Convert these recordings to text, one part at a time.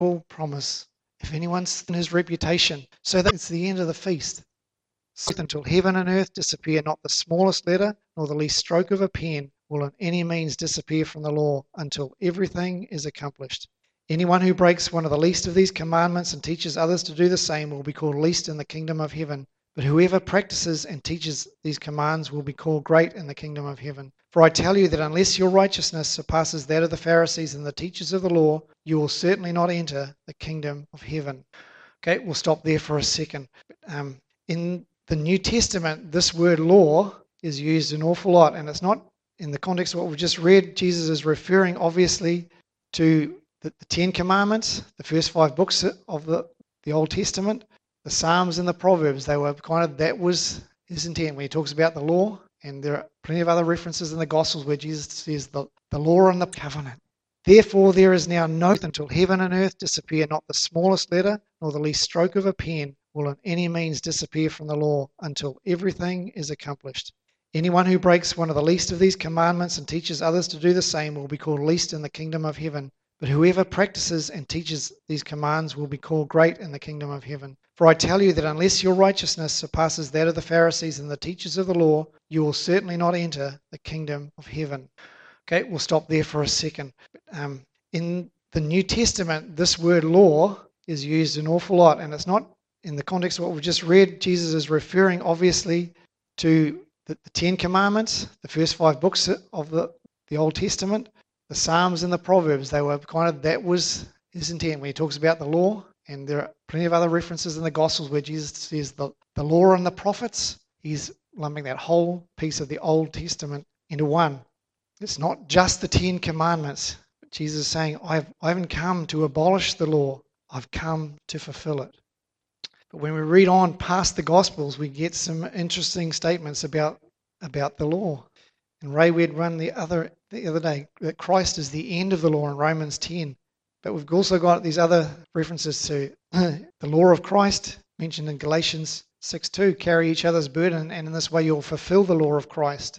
will promise, if anyone's in his reputation, so that it's the end of the feast. So until heaven and earth disappear, not the smallest letter nor the least stroke of a pen will in any means disappear from the law until everything is accomplished. Anyone who breaks one of the least of these commandments and teaches others to do the same will be called least in the kingdom of heaven. But whoever practices and teaches these commands will be called great in the kingdom of heaven. For I tell you that unless your righteousness surpasses that of the Pharisees and the teachers of the law, you will certainly not enter the kingdom of heaven. Okay, we'll stop there for a second. In the New Testament, this word law is used an awful lot, and it's not in the context of what we've just read. Jesus is referring obviously to the Ten Commandments, the first 5 books of the Old Testament, the Psalms and the Proverbs. They were that was his intent when he talks about the law, and there are plenty of other references in the Gospels where Jesus says the law and the covenant. Therefore there is now no until heaven and earth disappear, not the smallest letter nor the least stroke of a pen will in any means disappear from the law until everything is accomplished. Anyone who breaks one of the least of these commandments and teaches others to do the same will be called least in the kingdom of heaven. But whoever practices and teaches these commands will be called great in the kingdom of heaven. For I tell you that unless your righteousness surpasses that of the Pharisees and the teachers of the law, you will certainly not enter the kingdom of heaven. Okay, we'll stop there for a second. In the New Testament, this word law is used an awful lot, and it's not in the context of what we've just read. Jesus is referring obviously to the Ten Commandments, the first 5 books of the Old Testament, the Psalms and the Proverbs. They were that was his intent when he talks about the law, and there are plenty of other references in the Gospels where Jesus says the law and the prophets. He's lumping that whole piece of the Old Testament into one. It's not just the 10 Commandments. Jesus is saying, I haven't come to abolish the law. I've come to fulfill it. But when we read on past the Gospels, we get some interesting statements about the law. And Ray read one the other day that Christ is the end of the law in Romans 10. But we've also got these other references to the law of Christ mentioned in Galatians 6:2. Carry each other's burden, and in this way you'll fulfill the law of Christ.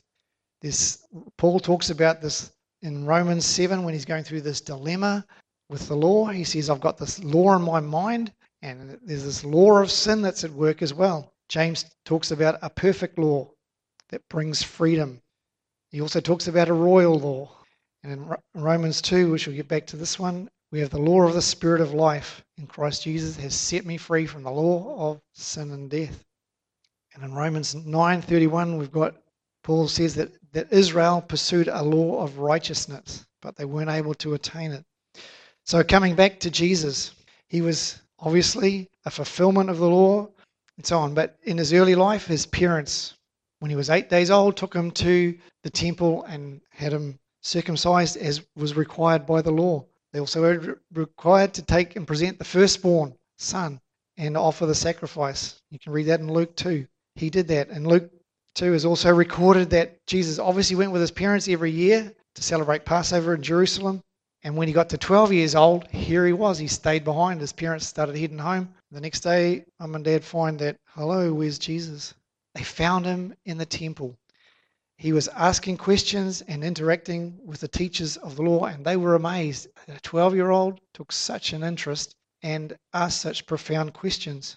Paul talks about this in Romans 7 when he's going through this dilemma with the law. He says, I've got this law in my mind, and there's this law of sin that's at work as well. James talks about a perfect law that brings freedom. He also talks about a royal law. And in Romans 2, which we'll get back to this one, we have the law of the Spirit of life in Christ Jesus has set me free from the law of sin and death. And in Romans 9:31, we've got Paul says that Israel pursued a law of righteousness, but they weren't able to attain it. So coming back to Jesus, he was obviously a fulfillment of the law and so on. But in his early life, his parents, when he was 8 days old, took him to the temple and had him circumcised as was required by the law. They also were required to take and present the firstborn son and offer the sacrifice. You can read that in Luke 2. He did that. And Luke 2 is also recorded that Jesus obviously went with his parents every year to celebrate Passover in Jerusalem. And when he got to 12 years old, here he was. He stayed behind. His parents started heading home. The next day, Mum and Dad find that, hello, where's Jesus? They found him in the temple. He was asking questions and interacting with the teachers of the law, and they were amazed that a 12-year-old took such an interest and asked such profound questions.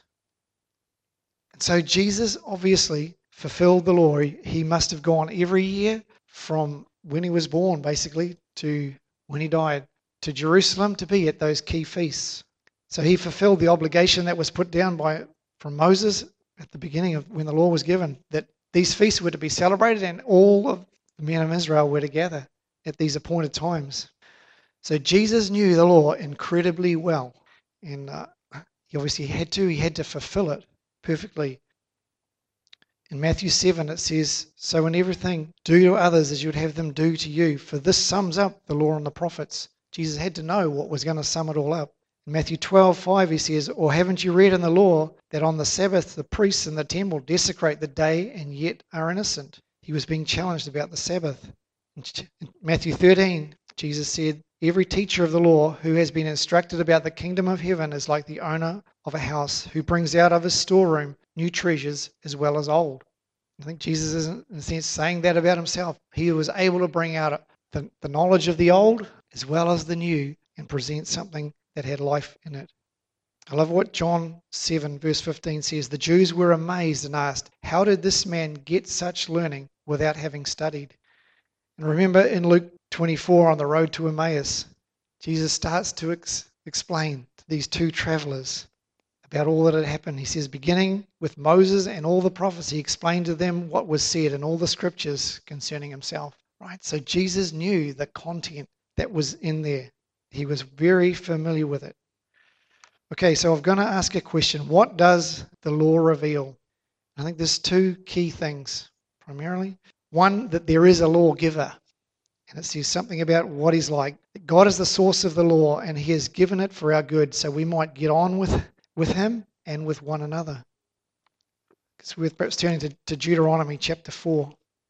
And so Jesus obviously fulfilled the law. He must have gone every year from when he was born, basically, to when he died, to Jerusalem to be at those key feasts. So he fulfilled the obligation that was put down from Moses at the beginning of when the law was given, that these feasts were to be celebrated and all of the men of Israel were to gather at these appointed times. So Jesus knew the law incredibly well, and he obviously had to fulfill it perfectly. In Matthew 7 it says, so in everything do to others as you would have them do to you, for this sums up the law and the prophets. Jesus had to know what was going to sum it all up. In Matthew 12:5 he says, or haven't you read in the law that on the Sabbath the priests in the temple desecrate the day and yet are innocent? He was being challenged about the Sabbath. In Matthew 13 Jesus said, every teacher of the law who has been instructed about the kingdom of heaven is like the owner of a house who brings out of his storeroom new treasures as well as old. I think Jesus is in a sense saying that about himself. He was able to bring out the knowledge of the old as well as the new and present something that had life in it. I love what John 7 verse 15 says. The Jews were amazed and asked, how did this man get such learning without having studied? And remember in Luke 24 on the road to Emmaus, Jesus starts to explain to these two travelers about all that had happened. He says, beginning with Moses and all the prophets, he explained to them what was said in all the scriptures concerning himself. Right? So Jesus knew the content that was in there. He was very familiar with it. Okay, so I'm going to ask a question. What does the law reveal? I think there's two key things, primarily. One, that there is a lawgiver. And it says something about what he's like. God is the source of the law, and he has given it for our good, so we might get on with him and with one another. It's worth perhaps turning to Deuteronomy chapter 4.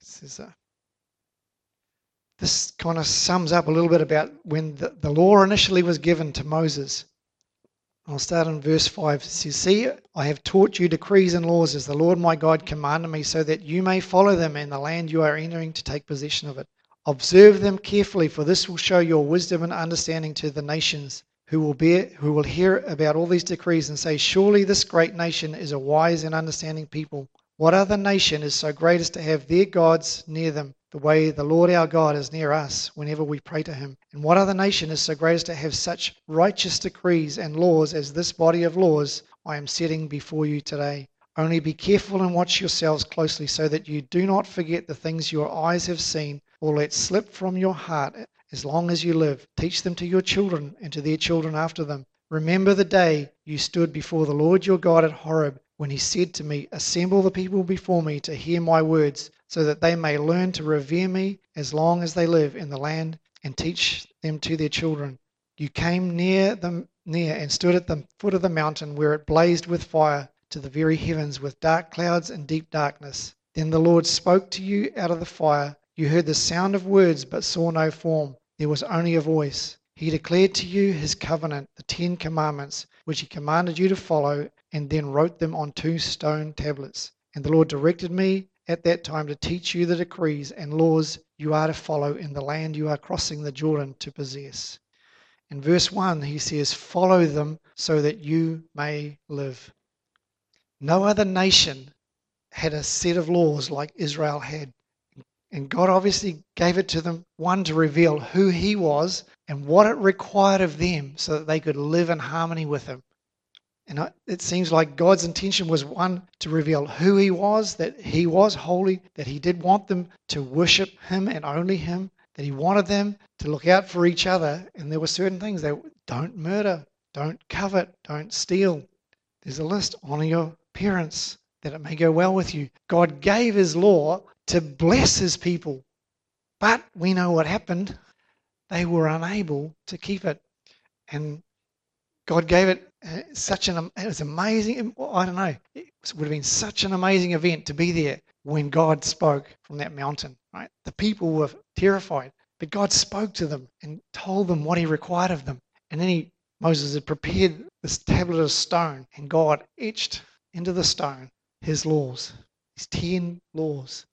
This kind of sums up a little bit about when the law initially was given to Moses. I'll start in verse 5. It says, see, I have taught you decrees and laws as the Lord my God commanded me, so that you may follow them in the land you are entering to take possession of it. Observe them carefully, for this will show your wisdom and understanding to the nations who will hear about all these decrees and say, surely this great nation is a wise and understanding people. What other nation is so great as to have their gods near them, the way the Lord our God is near us whenever we pray to him? And what other nation is so great as to have such righteous decrees and laws as this body of laws I am setting before you today? Only be careful and watch yourselves closely, so that you do not forget the things your eyes have seen, or let slip from your heart as long as you live. Teach them to your children and to their children after them. Remember the day you stood before the Lord your God at Horeb, when he said to me, assemble the people before me to hear my words, so that they may learn to revere me as long as they live in the land, and teach them to their children. You came near and stood at the foot of the mountain where it blazed with fire to the very heavens, with dark clouds and deep darkness. Then the Lord spoke to you out of the fire. You heard the sound of words, but saw no form. There was only a voice. He declared to you his covenant, the 10 commandments, which he commanded you to follow, and then wrote them on 2 stone tablets. And the Lord directed me at that time to teach you the decrees and laws you are to follow in the land you are crossing the Jordan to possess. In verse 1, he says, follow them so that you may live. No other nation had a set of laws like Israel had. And God obviously gave it to them, one, to reveal who he was and what it required of them so that they could live in harmony with him. And it seems like God's intention was, one, to reveal who he was, that he was holy, that he did want them to worship him and only him, that he wanted them to look out for each other. And there were certain things. They don't murder, don't covet, don't steal. There's a list. Honor your parents, that it may go well with you. God gave his law to bless his people. But we know what happened. They were unable to keep it. And God gave it it was amazing. I don't know. It would have been such an amazing event to be there when God spoke from that mountain, right? The people were terrified, but God spoke to them and told them what he required of them. And then Moses had prepared this tablet of stone, and God etched into the stone his laws, his 10 laws.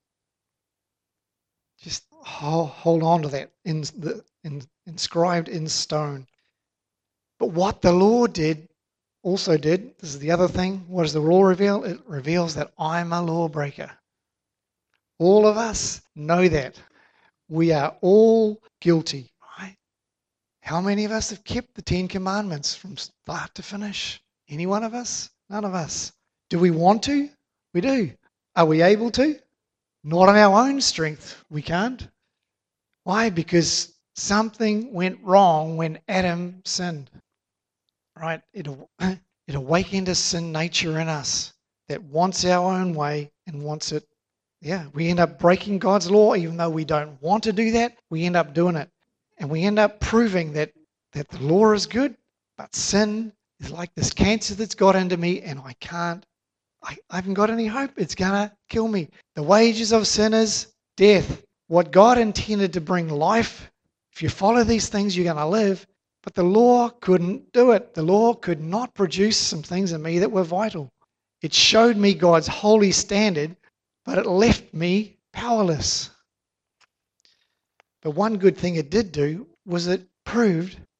Just hold on to that, inscribed in stone. But what the law also did, this is the other thing, what does the law reveal? It reveals that I'm a lawbreaker. All of us know that. We are all guilty, right? How many of us have kept the 10 commandments from start to finish? Any one of us? None of us. Do we want to? We do. Are we able to? Not on our own strength. We can't. Why? Because something went wrong when Adam sinned. Right? It awakened a sin nature in us that wants our own way and wants it. Yeah, we end up breaking God's law, even though we don't want to do that. We end up doing it. And we end up proving that the law is good, but sin is like this cancer that's got into me, and I haven't got any hope. It's going to kill me. The wages of sin is death. What God intended to bring life, if you follow these things, you're going to live. But the law couldn't do it. The law could not produce some things in me that were vital. It showed me God's holy standard, but it left me powerless. But one good thing it did do was it proved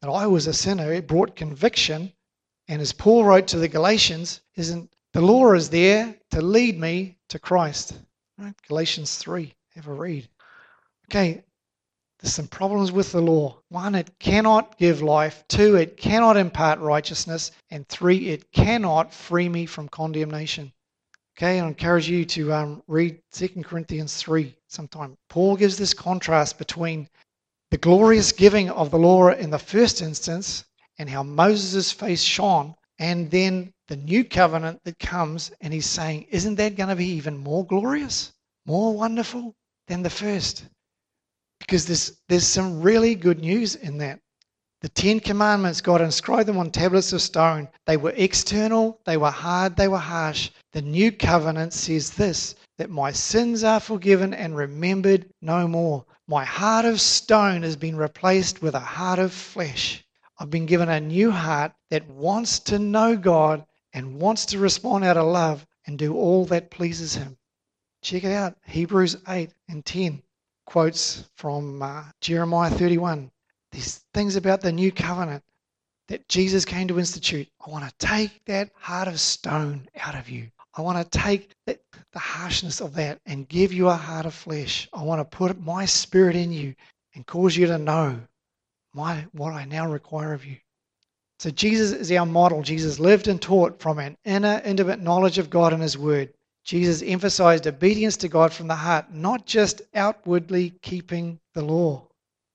that I was a sinner. It brought conviction. And as Paul wrote to the Galatians, the law is there to lead me to Christ. Right? Galatians 3, have a read. Okay, there's some problems with the law. 1, it cannot give life. 2, it cannot impart righteousness. And 3, it cannot free me from condemnation. Okay, I encourage you to read 2 Corinthians 3 sometime. Paul gives this contrast between the glorious giving of the law in the first instance and how Moses' face shone, and then the new covenant that comes, and he's saying, isn't that going to be even more glorious, more wonderful than the first? Because there's some really good news in that. The 10 Commandments, God inscribed them on tablets of stone. They were external, they were hard, they were harsh. The new covenant says this, that my sins are forgiven and remembered no more. My heart of stone has been replaced with a heart of flesh. I've been given a new heart that wants to know God and wants to respond out of love and do all that pleases Him. Check it out, Hebrews 8 and 10. Quotes from Jeremiah 31. These things about the new covenant that Jesus came to institute. I want to take that heart of stone out of you. I want to take the harshness of that and give you a heart of flesh. I want to put my spirit in you and cause you to know what I now require of you. So Jesus is our model. Jesus lived and taught from an inner, intimate knowledge of God and His Word. Jesus emphasized obedience to God from the heart, not just outwardly keeping the law.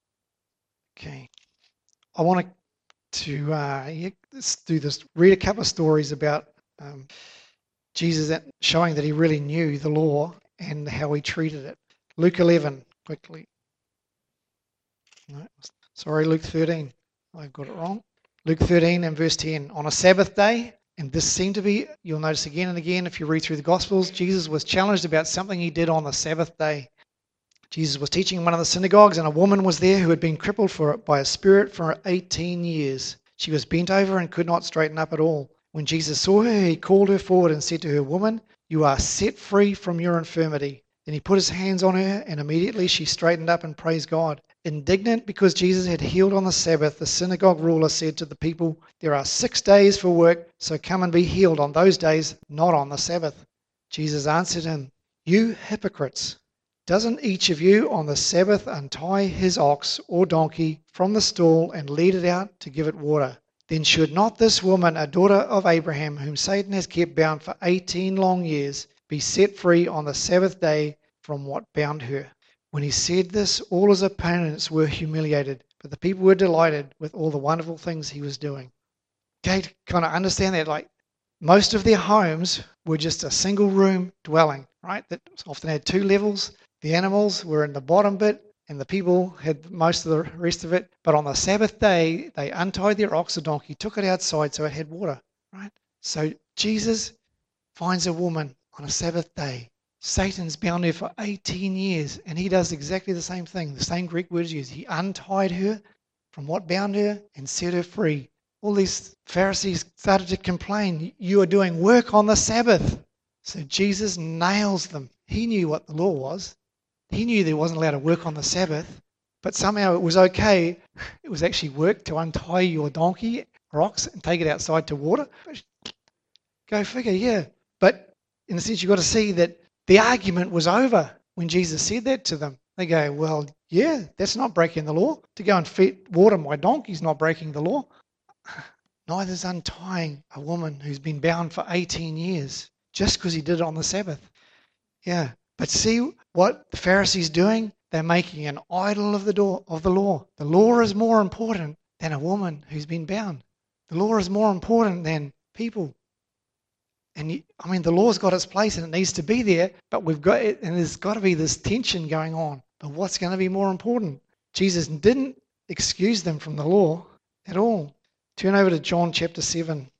Okay. I want to do this. Read a couple of stories about Jesus showing that He really knew the law and how He treated it. Luke 11, quickly. No, sorry, Luke 13. I got it wrong. Luke 13 and verse 10. On a Sabbath day, and this seemed to be, you'll notice again and again if you read through the Gospels, Jesus was challenged about something He did on the Sabbath day. Jesus was teaching in one of the synagogues, and a woman was there who had been crippled by a spirit for 18 years. She was bent over and could not straighten up at all. When Jesus saw her, He called her forward and said to her, "Woman, you are set free from your infirmity." Then He put His hands on her, and immediately she straightened up and praised God. Indignant because Jesus had healed on the Sabbath, the synagogue ruler said to the people, "There are 6 days for work, so come and be healed on those days, not on the Sabbath." Jesus answered him, "You hypocrites! Doesn't each of you on the Sabbath untie his ox or donkey from the stall and lead it out to give it water? Then should not this woman, a daughter of Abraham, whom Satan has kept bound for 18 long years, be set free on the Sabbath day from what bound her?" When He said this, all His opponents were humiliated, but the people were delighted with all the wonderful things He was doing. Okay, to kind of understand that, like most of their homes were just a single room dwelling, right? That often had 2 levels. The animals were in the bottom bit, and the people had most of the rest of it. But on the Sabbath day, they untied their ox or donkey, took it outside so it had water, right? So Jesus finds a woman on a Sabbath day. Satan's bound her for 18 years, and He does exactly the same thing. The same Greek word is used. He untied her from what bound her and set her free. All these Pharisees started to complain, "You are doing work on the Sabbath." So Jesus nails them. He knew what the law was. He knew they wasn't allowed to work on the Sabbath, but somehow it was okay. It was actually work to untie your donkey or ox and take it outside to water. Go figure, yeah. But in a sense, you've got to see that the argument was over when Jesus said that to them. They go, "Well, yeah, that's not breaking the law. To go and water my donkey is not breaking the law." Neither is untying a woman who's been bound for 18 years just because he did it on the Sabbath. Yeah, but see what the Pharisees doing? They're making an idol of the law. The law is more important than a woman who's been bound. The law is more important than people. And the law's got its place and it needs to be there, but there's got to be this tension going on. But what's going to be more important? Jesus didn't excuse them from the law at all. Turn over to John chapter 7.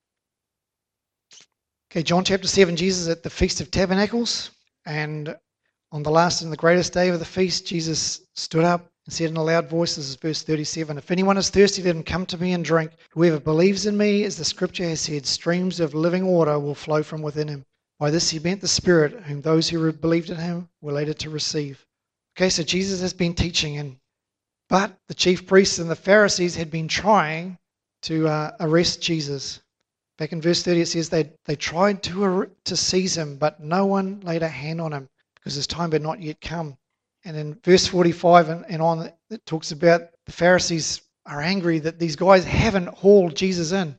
Okay, John chapter 7, Jesus at the Feast of Tabernacles, and on the last and the greatest day of the feast, Jesus stood up and said in a loud voice, this is verse 37, "If anyone is thirsty, let him come to me and drink. Whoever believes in me, as the scripture has said, streams of living water will flow from within him." By this He meant the Spirit, whom those who believed in Him were later to receive. Okay, so Jesus has been teaching, and But the chief priests and the Pharisees had been trying to arrest Jesus. Back in verse 30 it says they tried to seize him, but no one laid a hand on him because his time had not yet come. And in verse 45 and on, it talks about the Pharisees are angry that these guys haven't hauled Jesus in.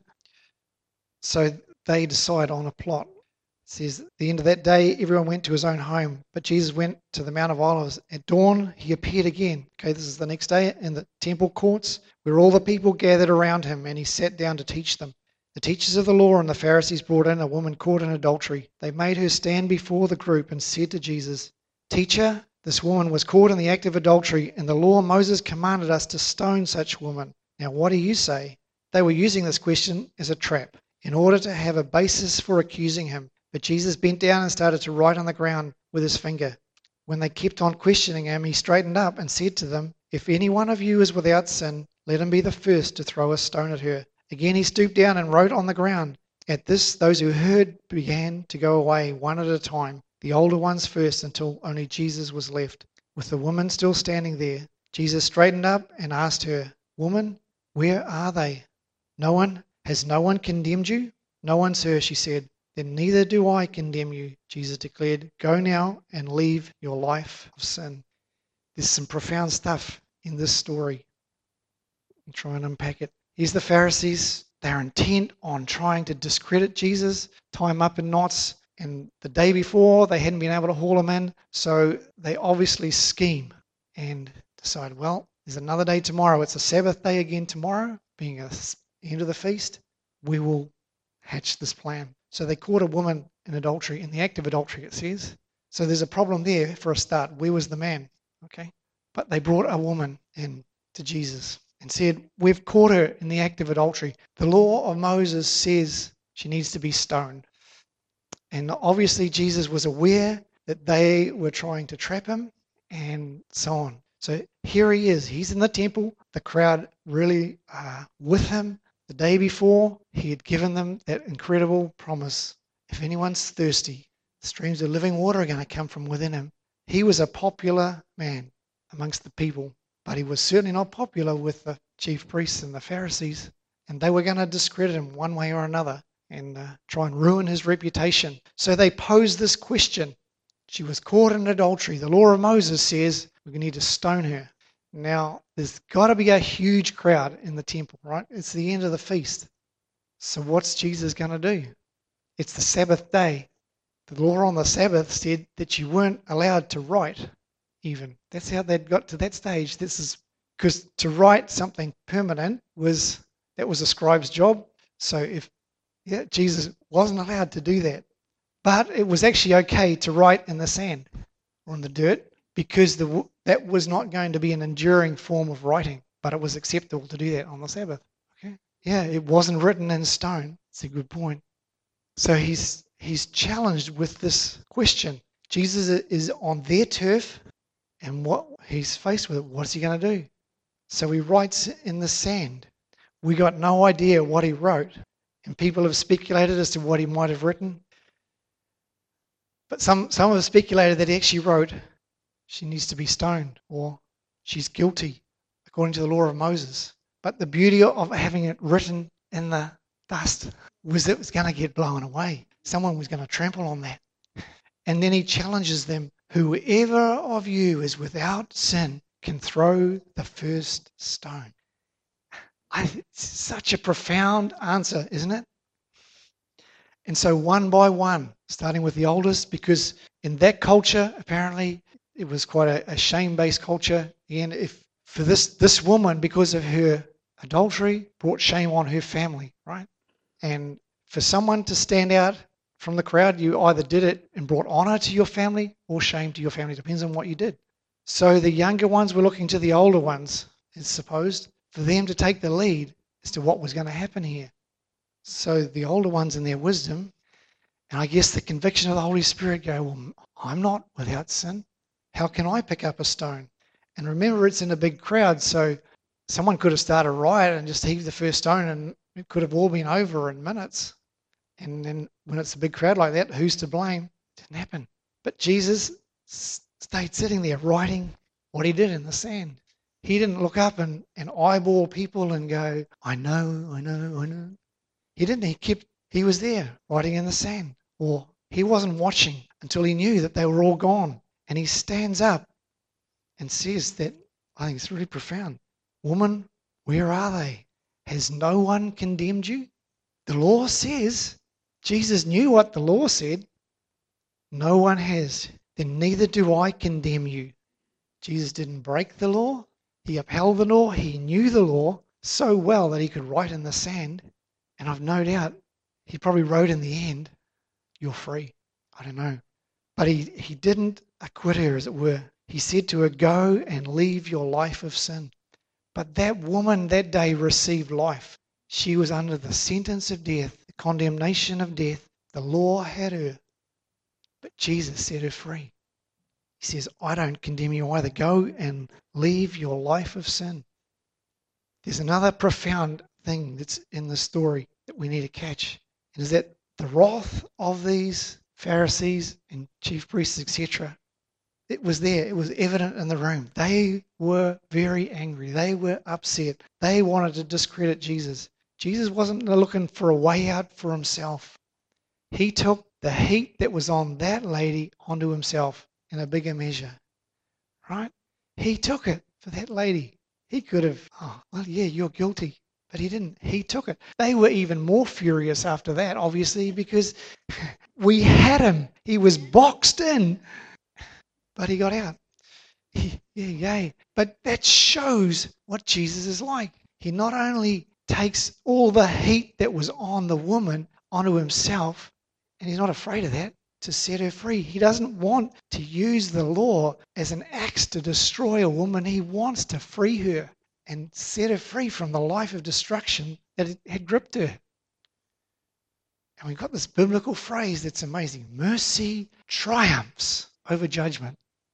So they decide on a plot. It says, at the end of that day, everyone went to his own home, but Jesus went to the Mount of Olives. At dawn, he appeared again. Okay, this is the next day in the temple courts where all the people gathered around him, and he sat down to teach them. The teachers of the law and the Pharisees brought in a woman caught in adultery. They made her stand before the group and said to Jesus, "Teacher, this woman was caught in the act of adultery, and the law Moses commanded us to stone such woman. Now what do you say?" They were using this question as a trap in order to have a basis for accusing him. But Jesus bent down and started to write on the ground with his finger. When they kept on questioning him, he straightened up and said to them, "If any one of you is without sin, let him be the first to throw a stone at her." Again he stooped down and wrote on the ground. At this, those who heard began to go away one at a time, the older ones first, until only Jesus was left, with the woman still standing there. Jesus straightened up and asked her, "Woman, where are they? Has no one condemned you?" "No one, sir," she said. "Then neither do I condemn you," Jesus declared. "Go now and leave your life of sin." There's some profound stuff in this story. I'll try and unpack it. Here's the Pharisees. They're intent on trying to discredit Jesus, tie him up in knots. And the day before, they hadn't been able to haul him in. So they obviously scheme and decide, well, there's another day tomorrow. It's a Sabbath day again tomorrow, being the end of the feast. We will hatch this plan. So they caught a woman in adultery, in the act of adultery, it says. So there's a problem there for a start. Where was the man? Okay. But they brought a woman in to Jesus and said, "We've caught her in the act of adultery. The law of Moses says she needs to be stoned." And obviously Jesus was aware that they were trying to trap him and so on. So here he is. He's in the temple. The crowd really are with him. The day before, he had given them that incredible promise. If anyone's thirsty, streams of living water are going to come from within him. He was a popular man amongst the people, but he was certainly not popular with the chief priests and the Pharisees. And they were going to discredit him one way or another and try and ruin his reputation. So they posed this question. She was caught in adultery. The law of Moses says we need to stone her. Now, there's got to be a huge crowd in the temple, right? It's the end of the feast. So what's Jesus going to do? It's the Sabbath day. The law on the Sabbath said that you weren't allowed to write even. That's how they'd got to that stage. This is because to write something permanent was a scribe's job. So Jesus wasn't allowed to do that. But it was actually okay to write in the sand or in the dirt because that was not going to be an enduring form of writing, but it was acceptable to do that on the Sabbath. Okay? Yeah, it wasn't written in stone. It's a good point. So he's challenged with this question. Jesus is on their turf, and what he's faced with, what's he going to do? So he writes in the sand. We got no idea what he wrote, and people have speculated as to what he might have written. But some have speculated that he actually wrote, "She needs to be stoned," or "She's guilty," according to the law of Moses. But the beauty of having it written in the dust was it was going to get blown away. Someone was going to trample on that. And then he challenges them, "Whoever of you is without sin can throw the first stone." It's such a profound answer, isn't it? And so one by one, starting with the oldest, because in that culture, apparently, it was quite a shame-based culture. And if for this woman, because of her adultery, brought shame on her family, right? And for someone to stand out from the crowd, you either did it and brought honor to your family or shame to your family. Depends on what you did. So the younger ones were looking to the older ones, it's supposed, for them to take the lead as to what was going to happen here. So the older ones in their wisdom, and I guess the conviction of the Holy Spirit go, "Well, I'm not without sin. How can I pick up a stone?" And remember, it's in a big crowd, so someone could have started a riot and just heaved the first stone and it could have all been over in minutes. And then when it's a big crowd like that, who's to blame? It didn't happen. But Jesus stayed sitting there writing what he did in the sand. He didn't look up and eyeball people and go, I know, I know, I know. He didn't. He was there writing in the sand. Or he wasn't watching until he knew that they were all gone. And he stands up and says that, I think it's really profound. Woman, where are they? Has no one condemned you? The law says, Jesus knew what the law said. No one has. Then neither do I condemn you. Jesus didn't break the law. He upheld the law. He knew the law so well that he could write in the sand. And I've no doubt he probably wrote in the end, you're free. I don't know. But he didn't acquit her, as it were. He said to her, go and leave your life of sin. But that woman that day received life. She was under the sentence of death, the condemnation of death. The law had her. But Jesus set her free. He says, I don't condemn you either. Go and leave your life of sin. There's another profound thing that's in the story that we need to catch. It is that the wrath of these Pharisees and chief priests, etc., it was there. It was evident in the room. They were very angry. They were upset. They wanted to discredit Jesus. Jesus wasn't looking for a way out for himself. He took the heat that was on that lady onto himself in a bigger measure. Right? He took it for that lady. He could have, oh, well, yeah, you're guilty. But he didn't. He took it. They were even more furious after that, obviously, because we had him. He was boxed in. But he got out. Yay. But that shows what Jesus is like. He not only takes all the heat that was on the woman onto himself, and he's not afraid of that, to set her free. He doesn't want to use the law as an axe to destroy a woman. He wants to free her and set her free from the life of destruction that had gripped her. And we've got this biblical phrase that's amazing. Mercy triumphs over judgment.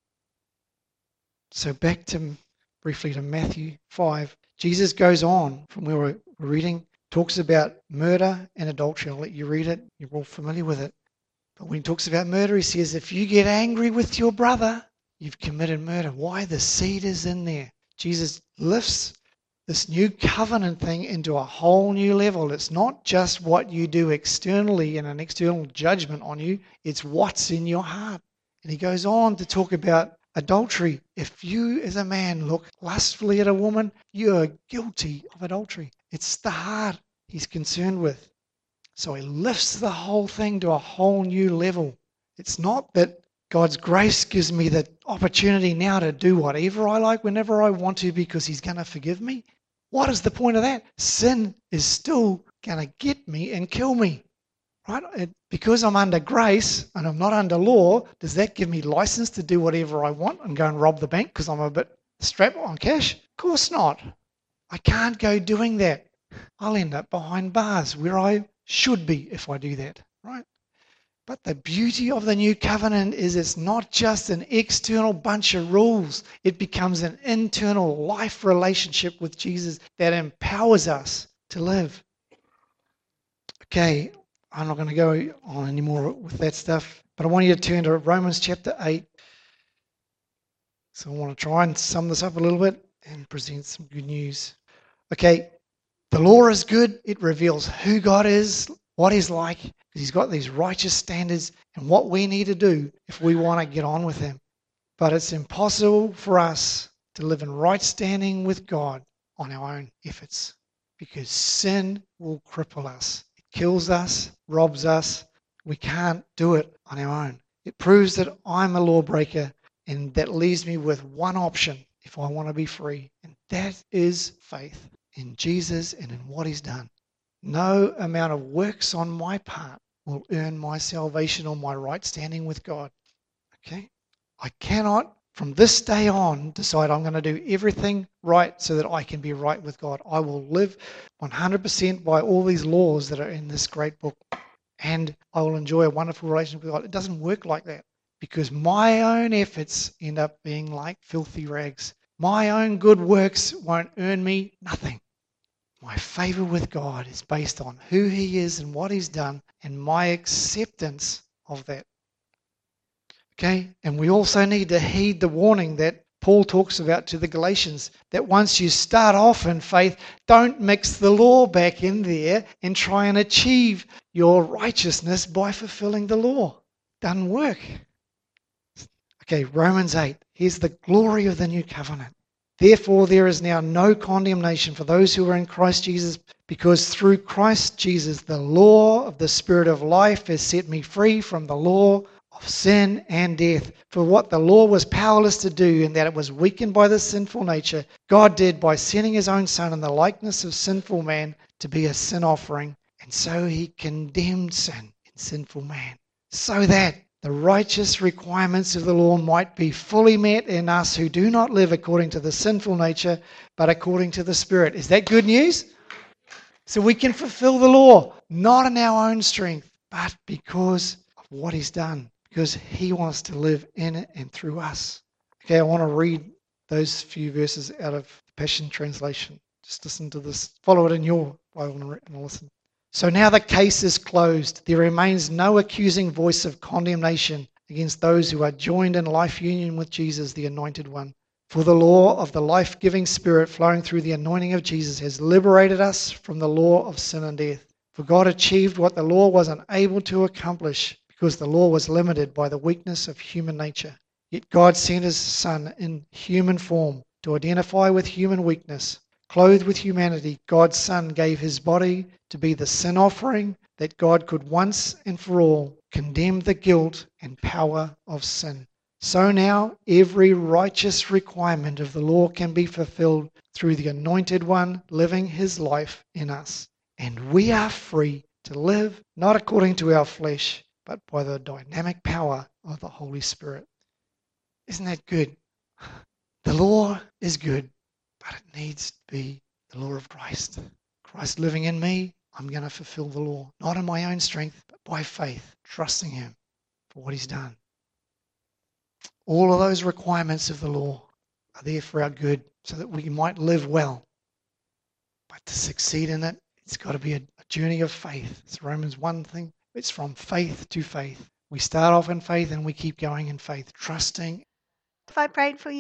So back to briefly to Matthew 5. Jesus goes on from where we're reading, talks about murder and adultery. I'll let you read it. You're all familiar with it. But when he talks about murder, he says, if you get angry with your brother, you've committed murder. Why? The seed is in there. Jesus lifts this new covenant thing into a whole new level. It's not just what you do externally in an external judgment on you. It's what's in your heart. And he goes on to talk about adultery. If you as a man look lustfully at a woman, you're guilty of adultery. It's the heart he's concerned with. So he lifts the whole thing to a whole new level. It's not that God's grace gives me the opportunity now to do whatever I like whenever I want to because he's going to forgive me. What is the point of that? Sin is still going to get me and kill me. Right? Because I'm under grace and I'm not under law, does that give me license to do whatever I want and go and rob the bank because I'm a bit strapped on cash? Of course not. I can't go doing that. I'll end up behind bars where I should be if I do that. Right? But the beauty of the new covenant is it's not just an external bunch of rules. It becomes an internal life relationship with Jesus that empowers us to live. Okay. I'm not going to go on anymore with that stuff, but I want you to turn to Romans chapter 8. So I want to try and sum this up a little bit and present some good news. Okay, the law is good. It reveals who God is, what he's like. He's got these righteous standards and what we need to do if we want to get on with him. But it's impossible for us to live in right standing with God on our own efforts because sin will cripple us. Kills us, robs us. We can't do it on our own. It proves that I'm a lawbreaker, and that leaves me with one option if I want to be free, and that is faith in Jesus and in what he's done. No amount of works on my part will earn my salvation or my right standing with God. Okay? I cannot, from this day on, decide I'm going to do everything right so that I can be right with God. I will live 100% by all these laws that are in this great book, and I will enjoy a wonderful relationship with God. It doesn't work like that because my own efforts end up being like filthy rags. My own good works won't earn me nothing. My favor with God is based on who he is and what he's done and my acceptance of that. Okay, and we also need to heed the warning that Paul talks about to the Galatians, that once you start off in faith, don't mix the law back in there and try and achieve your righteousness by fulfilling the law. Doesn't work. Okay, Romans 8. Here's the glory of the new covenant. Therefore, there is now no condemnation for those who are in Christ Jesus, because through Christ Jesus, the law of the Spirit of life has set me free from the law of sin and death. For what the law was powerless to do, in that it was weakened by the sinful nature, God did by sending his own Son in the likeness of sinful man to be a sin offering. And so he condemned sin in sinful man, so that the righteous requirements of the law might be fully met in us who do not live according to the sinful nature, but according to the Spirit. Is that good news? So we can fulfill the law, not in our own strength, but because of what he's done, because he wants to live in it and through us. Okay, I want to read those few verses out of the Passion Translation. Just listen to this. Follow it in your Bible and listen. So now the case is closed. There remains no accusing voice of condemnation against those who are joined in life union with Jesus, the Anointed One. For the law of the life-giving Spirit flowing through the anointing of Jesus has liberated us from the law of sin and death. For God achieved what the law was unable to accomplish, because the law was limited by the weakness of human nature. Yet God sent his Son in human form to identify with human weakness. Clothed with humanity, God's Son gave his body to be the sin offering, that God could once and for all condemn the guilt and power of sin. So now every righteous requirement of the law can be fulfilled through the Anointed One living his life in us. And we are free to live not according to our flesh, but by the dynamic power of the Holy Spirit. Isn't that good? The law is good, but it needs to be the law of Christ. Christ living in me, I'm going to fulfill the law, not in my own strength, but by faith, trusting him for what he's done. All of those requirements of the law are there for our good, so that we might live well. But to succeed in it, it's got to be a journey of faith. It's Romans 1 thing. It's from faith to faith. We start off in faith and we keep going in faith, trusting. If I prayed for you.